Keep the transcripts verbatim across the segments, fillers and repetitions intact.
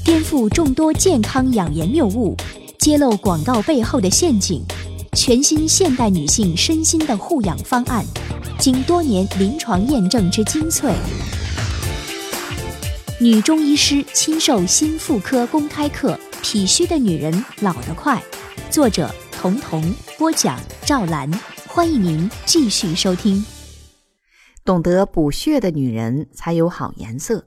颠覆众多健康养颜谬误，揭露广告背后的陷阱，全新现代女性身心的护养方案，经多年临床验证之精粹。女中医师亲授心妇科公开课《脾虚的女人老得快》，作者童童，播讲赵兰。欢迎您继续收听。 懂得补血的女人才有好颜色。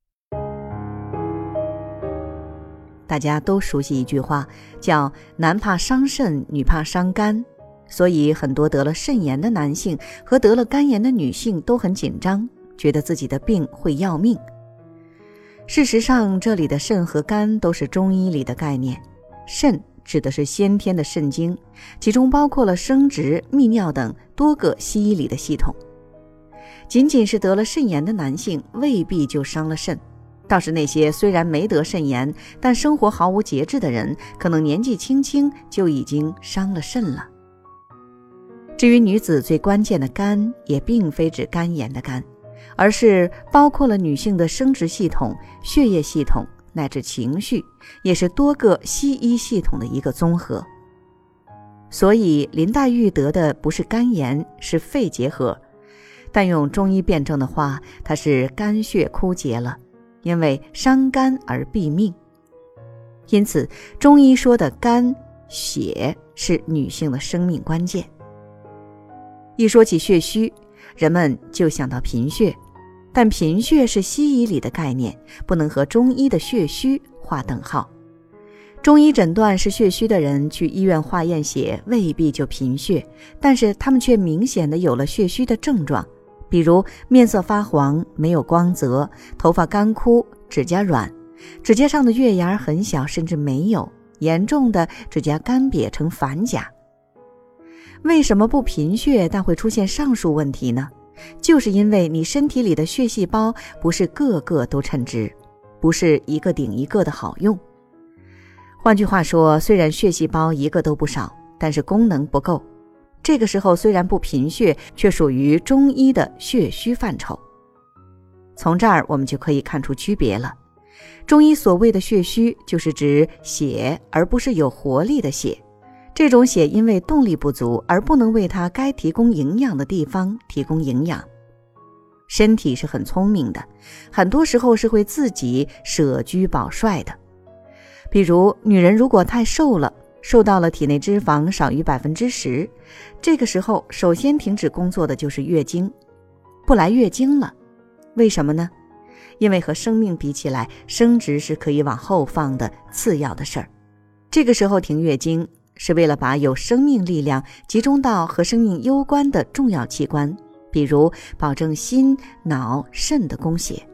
大家都熟悉一句话，叫男怕伤肾，女怕伤肝，所以很多得了肾炎的男性和得了肝炎的女性都很紧张，觉得自己的病会要命。事实上，这里的肾和肝都是中医里的概念。肾指的是先天的肾经，其中包括了生殖、泌尿等多个西医里的系统。仅仅是得了肾炎的男性未必就伤了肾，倒是那些虽然没得肾炎，但生活毫无节制的人，可能年纪轻轻就已经伤了肾了。至于女子最关键的肝，也并非指肝炎的肝，而是包括了女性的生殖系统、血液系统乃至情绪，也是多个西医系统的一个综合。所以林黛玉得的不是肝炎，是肺结核，但用中医辩证的话，它是肝血枯竭了，因为伤肝而毙命。因此中医说的肝血是女性的生命关键。一说起血虚，人们就想到贫血，但贫血是西医里的概念，不能和中医的血虚划等号。中医诊断是血虚的人去医院化验血，未必就贫血，但是他们却明显的有了血虚的症状，比如面色发黄，没有光泽，头发干枯，指甲软，指甲上的月牙很小甚至没有，严重的指甲干瘪成反甲。为什么不贫血但会出现上述问题呢？就是因为你身体里的血细胞不是个个都称职，不是一个顶一个的好用。换句话说，虽然血细胞一个都不少，但是功能不够。这个时候虽然不贫血，却属于中医的血虚范畴。从这儿我们就可以看出区别了。中医所谓的血虚，就是指血，而不是有活力的血。这种血因为动力不足，而不能为它该提供营养的地方提供营养。身体是很聪明的，很多时候是会自己舍居保帅的。比如女人如果太瘦了，瘦到了体内脂肪少于 百分之十， 这个时候首先停止工作的就是月经，不来月经了。为什么呢？因为和生命比起来，生殖是可以往后放的次要的事儿。这个时候停月经，是为了把有生命力量集中到和生命攸关的重要器官，比如保证心、脑、肾的供血。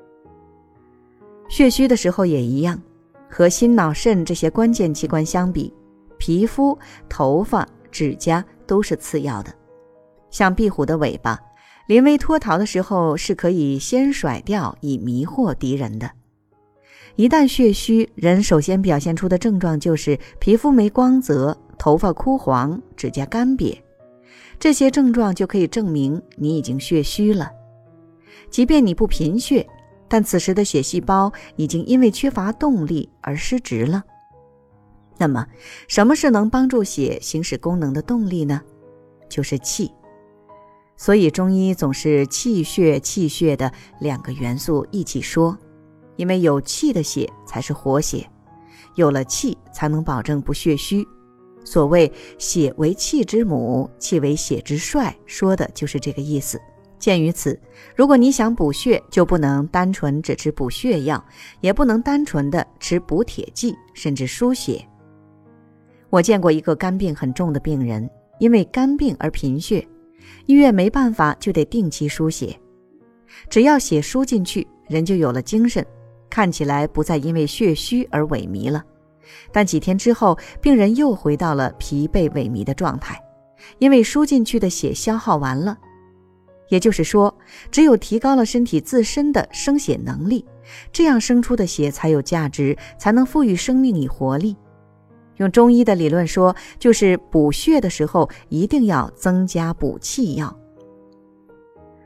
血虚的时候也一样，和心、脑、肾这些关键器官相比，皮肤、头发、指甲都是次要的。像壁虎的尾巴，临危脱逃的时候是可以先甩掉，以迷惑敌人的。一旦血虚，人首先表现出的症状就是皮肤没光泽，头发枯黄，指甲干瘪。这些症状就可以证明你已经血虚了。即便你不贫血，但此时的血细胞已经因为缺乏动力而失职了。那么什么是能帮助血行使功能的动力呢？就是气。所以中医总是气血气血的两个元素一起说，因为有气的血才是活血，有了气才能保证不血虚。所谓血为气之母，气为血之帅，说的就是这个意思。鉴于此，如果你想补血，就不能单纯只吃补血药，也不能单纯的吃补铁剂，甚至输血。我见过一个肝病很重的病人，因为肝病而贫血，医院没办法，就得定期输血。只要血输进去，人就有了精神，看起来不再因为血虚而萎靡了。但几天之后，病人又回到了疲惫萎靡的状态，因为输进去的血消耗完了。也就是说，只有提高了身体自身的生血能力，这样生出的血才有价值，才能赋予生命以活力。用中医的理论说，就是补血的时候一定要增加补气药。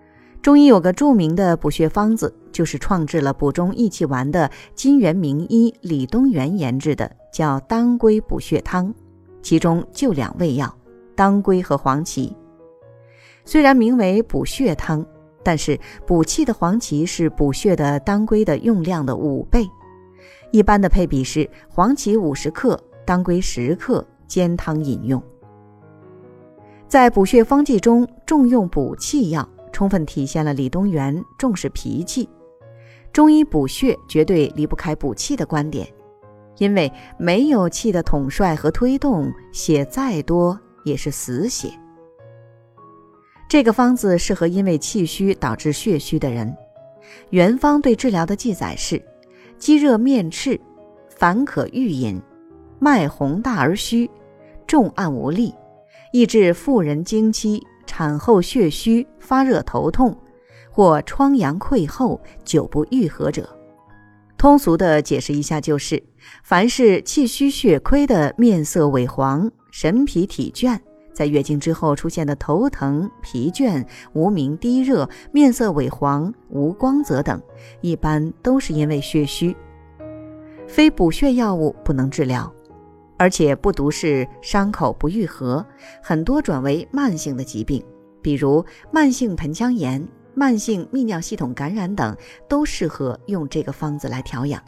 中医有个著名的补血方子，就是创制了补中益气丸的金元名医李东垣研制的，叫当归补血汤，其中就两味药，当归和黄芪。虽然名为补血汤，但是补气的黄芪是补血的当归的用量的五倍。一般的配比是黄芪五十克，当归十克，煎汤饮用。在补血方剂中重用补气药，充分体现了李东垣重视脾气。中医补血绝对离不开补气的观点，因为没有气的统帅和推动，血再多也是死血。这个方子适合因为气虚导致血虚的人。原方对治疗的记载是：积热面赤，烦可欲饮，脉洪大而虚，重按无力，易致妇人经期、产后血虚、发热头痛，或疮疡溃后久不愈合者。通俗的解释一下就是，凡是气虚血亏的面色萎黄、神疲体倦，在月经之后出现的头疼、疲倦、无名低热、面色萎黄、无光泽等，一般都是因为血虚。非补血药物不能治疗，而且不独是伤口不愈合，很多转为慢性的疾病，比如慢性盆腔炎、慢性泌尿系统感染等，都适合用这个方子来调养。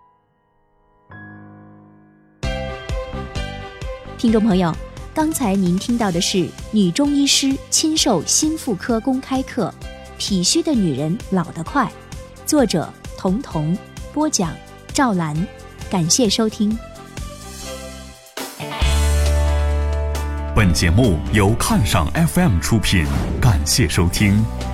听众朋友，刚才您听到的是女中医师亲授心妇科公开课《体虚的女人老得快》，作者童童，播讲赵兰。感谢收听。 本节目由看赏 F M 出品，感谢收听。